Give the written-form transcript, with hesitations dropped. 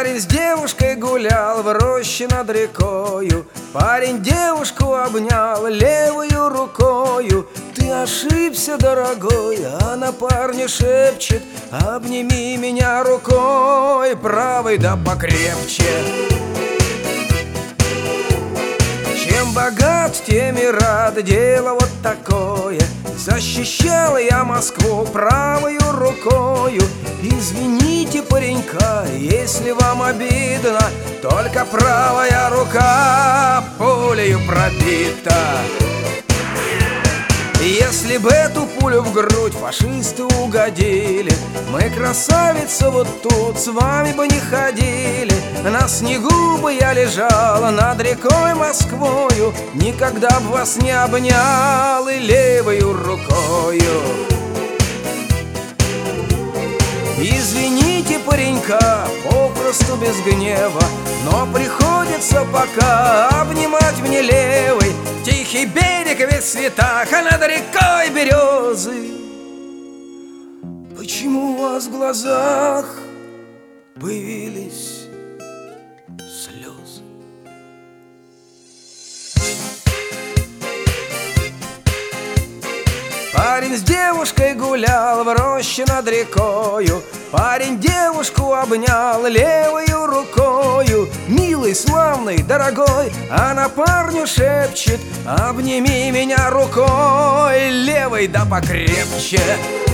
Парень с девушкой гулял в роще над рекою. Парень девушку обнял левою рукою. Ты ошибся, дорогой, а парню шепчет: обними меня рукой правой да покрепче. Чем богат, тем и рад, дело вот такое. Защищал я Москву правою рукою. Извините паренька, если вам обидно, только правая рука пулею пробита. Если бы эту пулю в грудь фашисты угодили, мы, красавица, вот тут с вами бы не ходили. На снегу бы я лежала над рекой Москвою, никогда б вас не обнял и левою рукою. Извините паренька, попросту без гнева, но приходится пока обнимать мне левой. Тихий берег весь в цветах, а над рекой березы. Почему у вас в глазах появились слезы? Парень с девушкой гулял в роще над рекою. Парень девушку обнял левою рукою. Милый, славный, дорогой, она парню шепчет: обними меня рукой левой да покрепче.